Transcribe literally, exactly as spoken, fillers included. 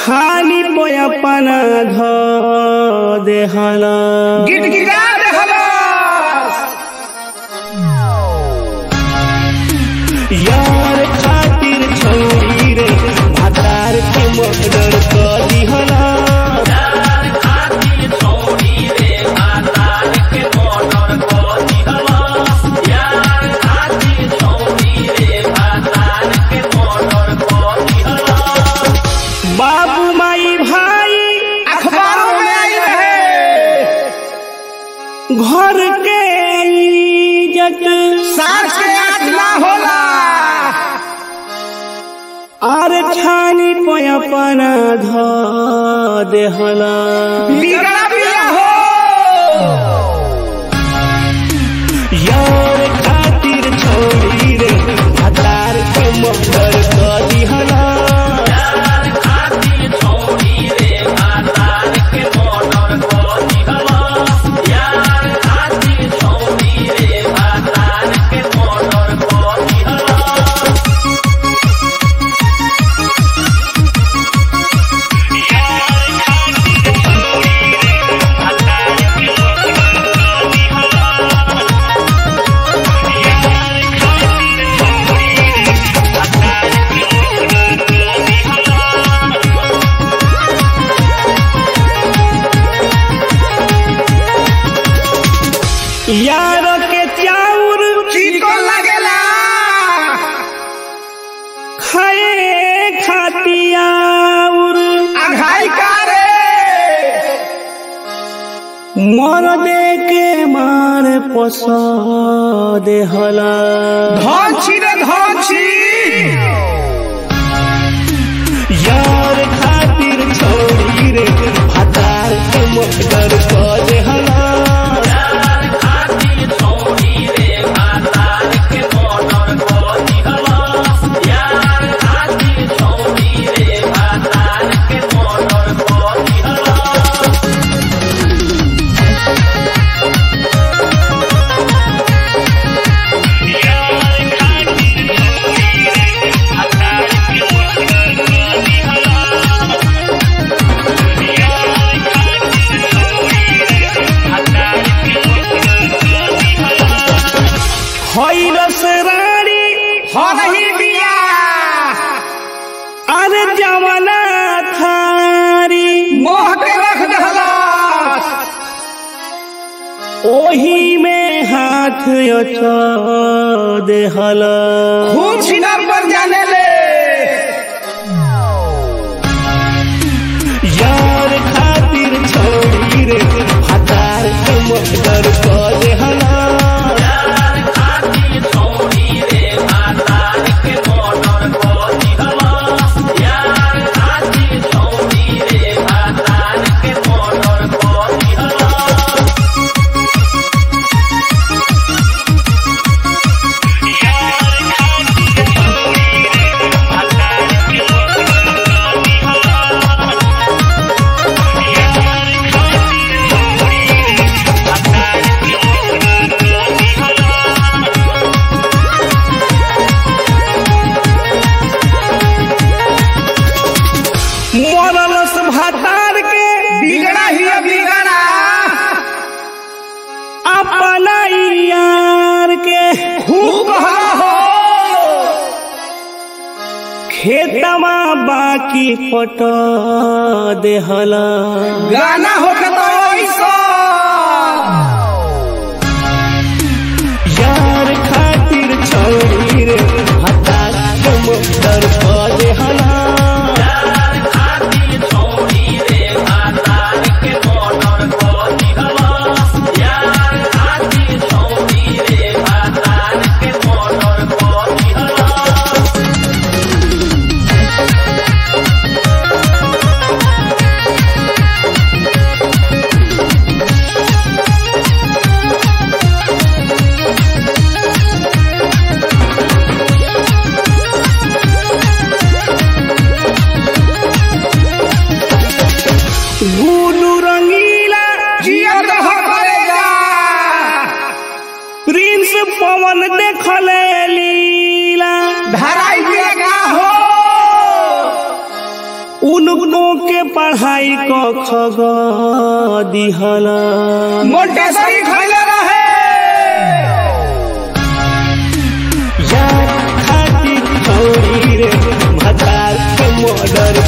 छानी पोयापना ध देहला गिटगिटा देहला यार खातिर छोड़ी रे भातार के मर्डर कर दिहला यार खातिर छोड़ी रे भातार के मर्डर कर दिहला यार खातिर छोड़ी रे भातार के मर्डर कर दिहला बाबू माई भाई अखबारों में आई रहे घर के इज्जत सास के आँख ना होला आर छानी पोयापना ध देहला बिगड़ा बिया हो यार खातिर छोड़ी रे भातार के मर्डर कर दिहला यार खातिर छोड़ी रे भातार के मर्डर कर दिहला यार खातिर छोड़ी रे भातार के मर्डर कर दिहला यार के चाउर चिको लगेला खाए खातियाउर अघाई कारे मर दे के मार पस देहला धौची रे धौची यार खातिर छोड़ी रे भातार के मर्डर कर देहला यार खातिर छोड़ी रे भातार के मर्डर कर दिहला यार खातिर छोड़ी रे भातार के मर्डर कर दिहला हई रस रानी हो रही बिया अरे जमना थारी मोह के रख दहला ओही में हाथ अचा देहला खून छिनार पर जाने ले यार खातिर छोड़ी रे भातार के मर्डर कर देहला यार खातिर छोड़ी रे भातार के मर्डर कर दिहला यार खातिर छोड़ी रे भातार के मर्डर कर दिहला मरलस भातार के बिगड़ा ही बिगड़ा अपना यार के खूब हो खेतमा बाकी पट देहला गाना हो के तो ऐसा यार खातिर छोड़ी रे भातार के मर्डर कर देहला यार खातिर छोड़ी रे भातार के मर्डर कर दिहला यार खातिर छोड़ी रे भातार के मर्डर कर दिहला हो उनको के पढ़ाई को खग दिहला मोटेसरी खैले रहे यार खातिर छौरी रे भतार के मर्डर